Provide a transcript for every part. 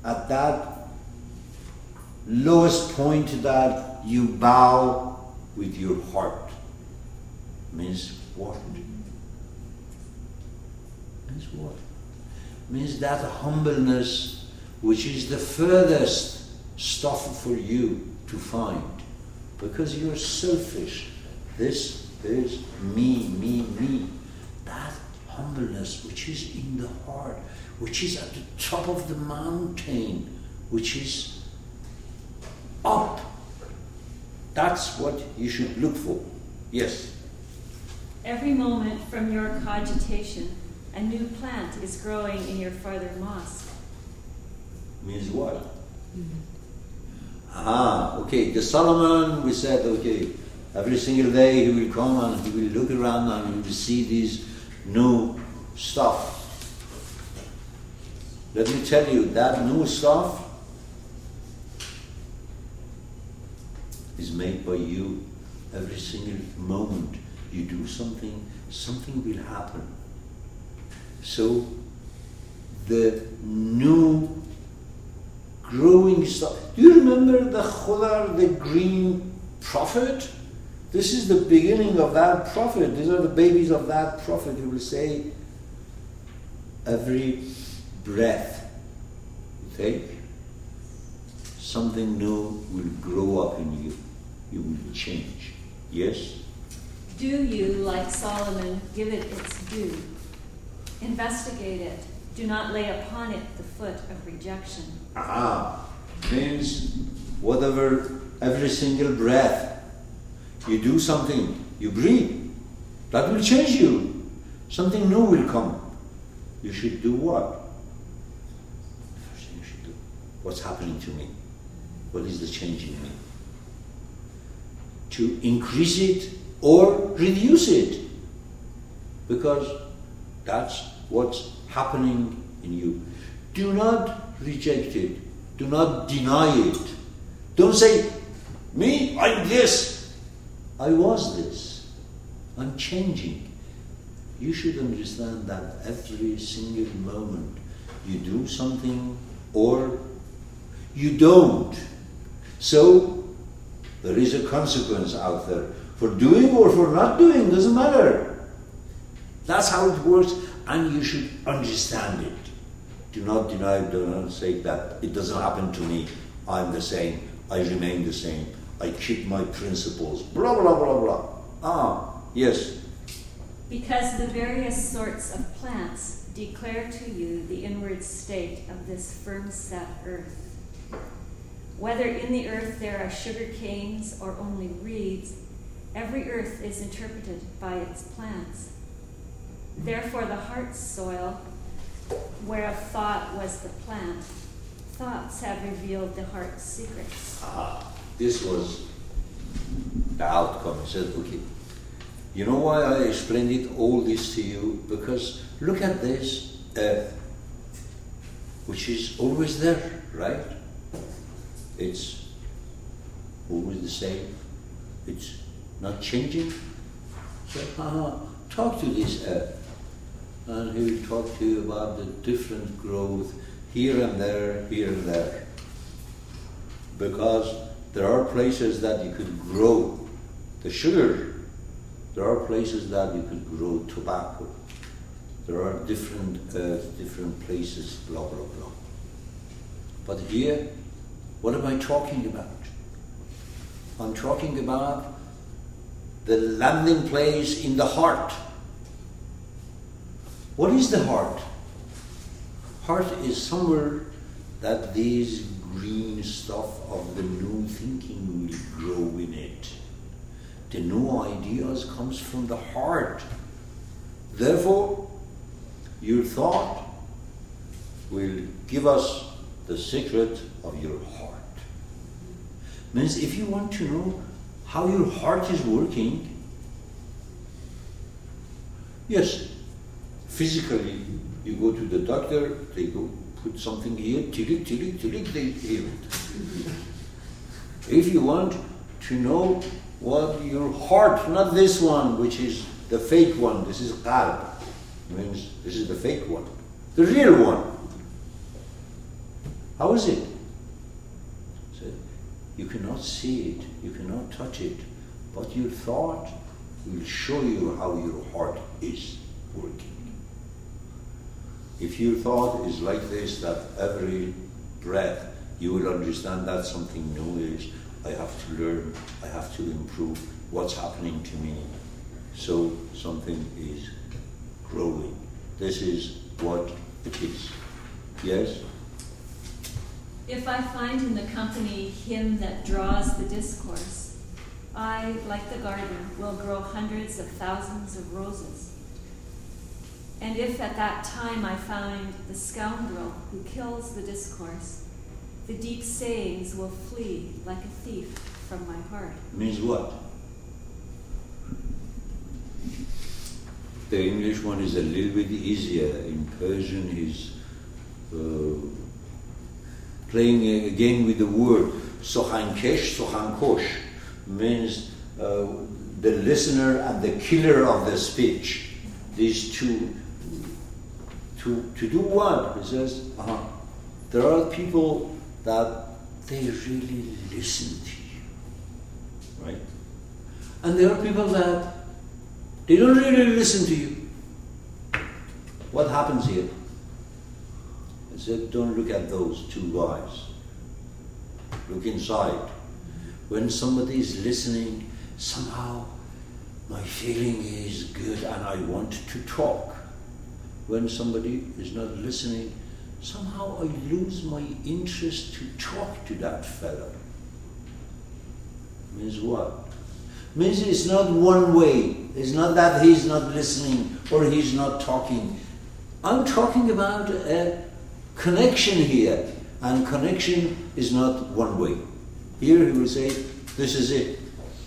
at that lowest point that you bow with your heart. Means what? Means what? Means that humbleness which is the furthest stuff for you to find. Because you're selfish. This is me, me, me. That humbleness which is in the heart, which is at the top of the mountain, which is up. That's what you should look for. Yes? Every moment from your cogitation, a new plant is growing in your farther mosque. Means what? Okay. The Solomon, we said, okay, every single day he will come and he will look around and he will see these new stuff. Let me tell you, that new stuff is made by you. Every single moment you do something, something will happen. So the new growing stuff. Do you remember the khudar, the green prophet? This is the beginning of that prophet. These are the babies of that prophet. He will say, every breath you take, something new will grow up in you. You will change. Yes? Do you, like Solomon, give it its due. Investigate it. Do not lay upon it the foot of rejection. Means whatever, every single breath, you do something, you breathe, that will change you. Something new will come. You should do what? First thing you should do. What's happening to me? What is the change in me? To increase it or reduce it. Because that's what's happening in you. Do not reject it. Do not deny it. Don't say, me, I'm this. I was this. I'm changing. You should understand that every single moment you do something or you don't. So there is a consequence out there. For doing or for not doing, doesn't matter. That's how it works, and you should understand it. Do not deny it, do not say that it doesn't happen to me. I'm the same. I remain the same. I keep my principles. Blah, blah, blah, blah. Yes. Because the various sorts of plants declare to you the inward state of this firm-set earth. Whether in the earth there are sugar canes or only reeds, every earth is interpreted by its plants. Therefore the heart's soil, whereof thought was the plant, thoughts have revealed the heart's secrets. This was the outcome. He said, okay, you know why I explained it all this to you? Because look at this earth, which is always there, right? It's always the same. It's not changing. So, talk to this earth. And he will talk to you about the different growth here and there, here and there. Because there are places that you could grow the sugar. There are places that you could grow tobacco. There are different places, blah, blah, blah. But here, what am I talking about? I'm talking about the landing place in the heart. What is the heart? Heart is somewhere that these green stuff of the new thinking will grow in it. The new ideas comes from the heart. Therefore, your thought will give us the secret of your heart. Means if you want to know how your heart is working, yes, physically, you go to the doctor, they go put something here, tilik, they heal it. If you want to know what your heart, not this one, which is the fake one, this is qalb, means this is the fake one, the real one. How is it? So you cannot see it, you cannot touch it, but your thought will show you how your heart is working. If your thought is like this, that every breath you will understand that something new is, I have to learn, I have to improve what's happening to me. So something is growing. This is what it is. Yes? If I find in the company him that draws the discourse, I, like the garden, will grow hundreds of thousands of roses. And if at that time I find the scoundrel who kills the discourse, the deep sayings will flee like a thief from my heart. Means what? The English one is a little bit easier. In Persian, he's playing again with the word. Sokhankesh, Sokhankosh means the listener and the killer of the speech. These two. To do what? He says, there are people that they really listen to you, right? And there are people that they don't really listen to you. What happens here? I said, don't look at those two guys. Look inside. When somebody is listening, somehow my feeling is good and I want to talk. When somebody is not listening, somehow I lose my interest to talk to that fellow. Means what? Means it's not one way. It's not that he's not listening or he's not talking. I'm talking about a connection here, and connection is not one way. Here he will say, this is it.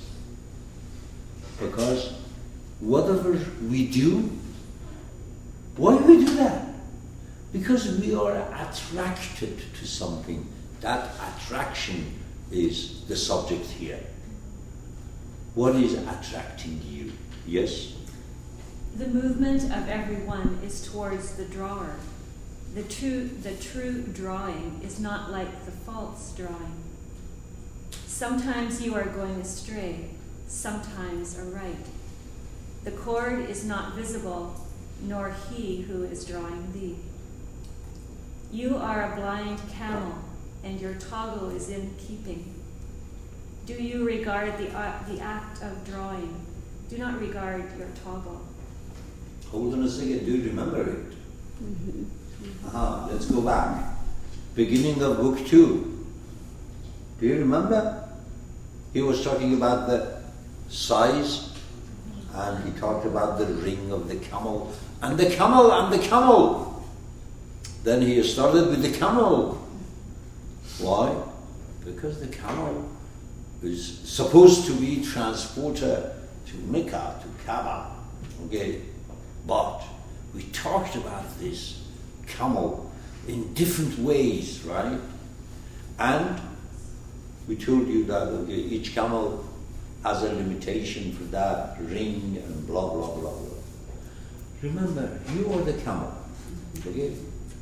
Because whatever we do, why do we do that? Because we are attracted to something. That attraction is the subject here. What is attracting you? Yes? The movement of everyone is towards the drawer. The true drawing is not like the false drawing. Sometimes you are going astray, sometimes aright. The cord is not visible, nor he who is drawing thee. You are a blind camel, and your toggle is in keeping. Do you regard the act of drawing? Do not regard your toggle. Hold on a second, do you remember it? Let's go back. Beginning of book 2. Do you remember? He was talking about the size, and he talked about the ring of the camel, and the camel, and the camel. Then he started with the camel. Why? Because the camel is supposed to be transporter to Mecca, to Kaaba. Okay? But we talked about this camel in different ways, right? And we told you that each camel has a limitation for that ring and blah, blah, blah, blah. Remember, you are the camel. Okay?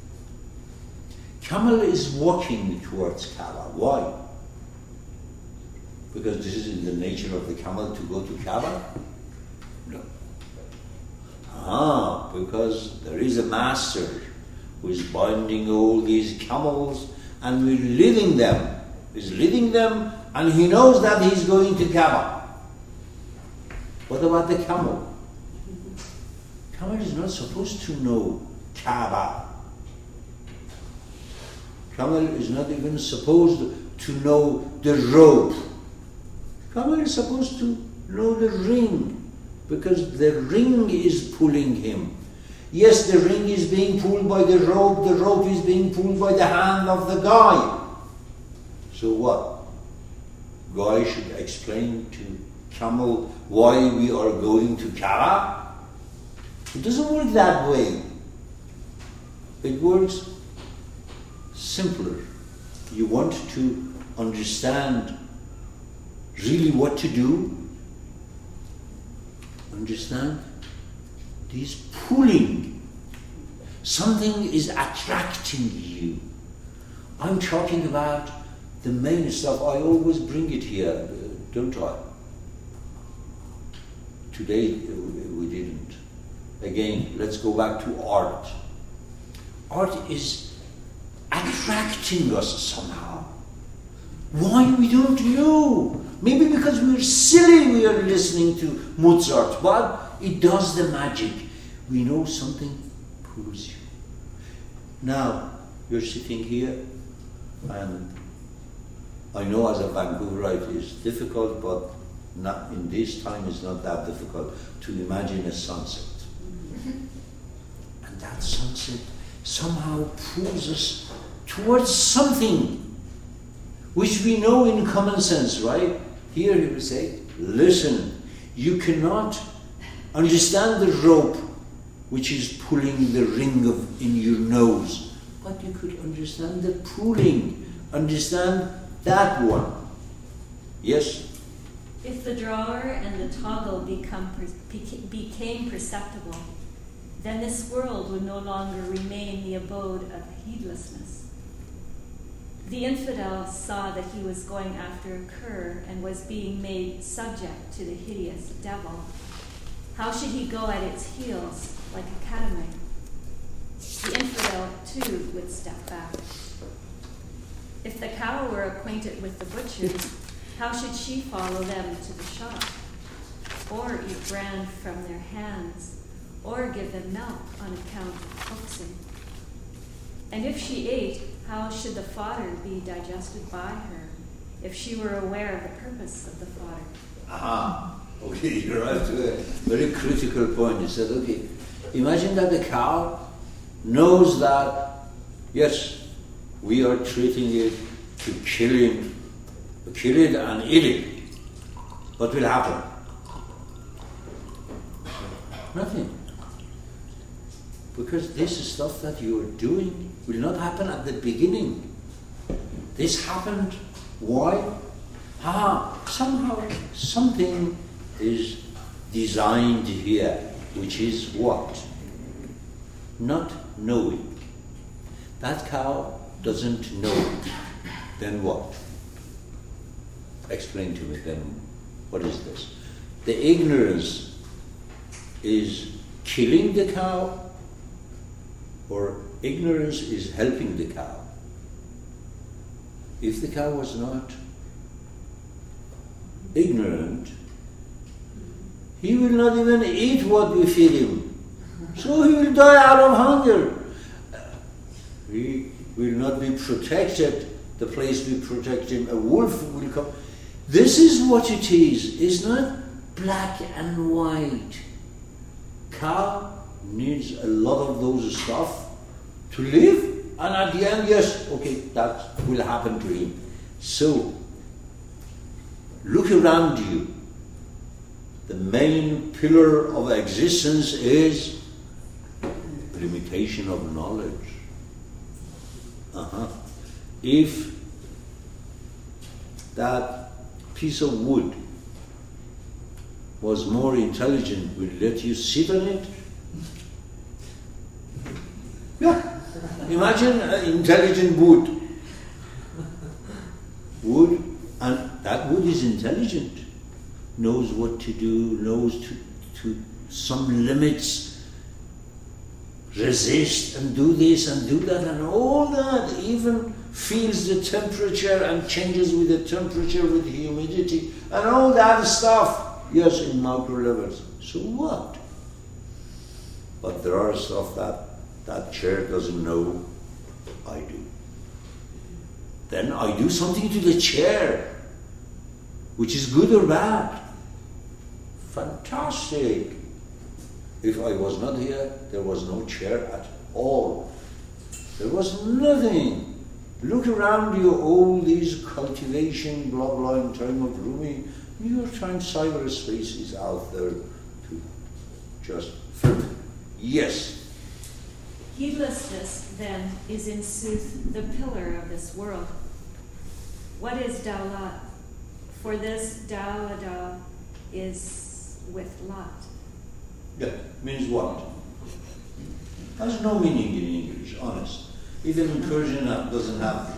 Camel is walking towards Kaaba. Why? Because this is in the nature of the camel to go to Kaaba? No. Because there is a master who is binding all these camels and we're leading them. He's leading them and he knows that he's going to Kaaba. What about the camel? Camel is not supposed to know Kaaba. Camel is not even supposed to know the rope. Camel is supposed to know the ring, because the ring is pulling him. Yes, the ring is being pulled by the rope is being pulled by the hand of the guy. So what? Guy should explain to camel why we are going to Kaaba? It doesn't work that way. It works simpler. You want to understand really what to do? Understand? This pulling. Something is attracting you. I'm talking about the main stuff. I always bring it here, don't I? Today we didn't. Again, let's go back to art. Art is attracting us somehow. Why we don't know? Maybe because we're silly we are listening to Mozart, but it does the magic. We know something pulls you. Now, you're sitting here, and I know as a Vancouverite it's difficult, but not in this time it's not that difficult to imagine a sunset. And that sunset somehow pulls us towards something which we know in common sense, right? Here he will say, listen, you cannot understand the rope which is pulling the ring in your nose, but you could understand the pulling, understand that one. Yes? If the drawer and the toggle became perceptible, then this world would no longer remain the abode of heedlessness. The infidel saw that he was going after a cur and was being made subject to the hideous devil. How should he go at its heels like a catamite? The infidel, too, would step back. If the cow were acquainted with the butchers, how should she follow them to the shop, or eat bran from their hands, or give them milk on account of coaxing? And if she ate, how should the fodder be digested by her, if she were aware of the purpose of the fodder? Aha, okay, you're right to a very critical point. He said, okay, imagine that the cow knows that, yes, we are treating it to kill it and eat it. What will happen? Nothing. Because this is stuff that you are doing will not happen at the beginning. This happened. Why? Somehow something is designed here, which is what? Not knowing. That cow doesn't know. Then what? Explain to me then, what is this? The ignorance is killing the cow, or ignorance is helping the cow? If the cow was not ignorant, he will not even eat what we feed him. So he will die out of hunger. He will not be protected the place we protect him. A wolf will come. This is what it is. It's not black and white. Cow needs a lot of those stuff to live, and at the end, yes, okay, that will happen to him. So, look around you. The main pillar of existence is limitation of knowledge. If that piece of wood was more intelligent, will let you sit on it? Yeah. Imagine an intelligent wood. And that wood is intelligent, knows what to do, knows to some limits, resist and do this and do that and all that, even feels the temperature and changes with the temperature, with the humidity and all that stuff, yes, in macro levels. So what? But there are stuff that chair doesn't know. I do. Then I do something to the chair, which is good or bad. Fantastic. If I was not here, there was no chair at all. There was nothing. Look around you, all these cultivation, blah, blah, in time of Rumi. New York Times cyberspace is out there to just fill. Yes. Heedlessness, then, is in sooth the pillar of this world. What is Daolat? For this Dao is with Lot. Yeah, means what? Has no meaning in English, honest. Even in Persian doesn't have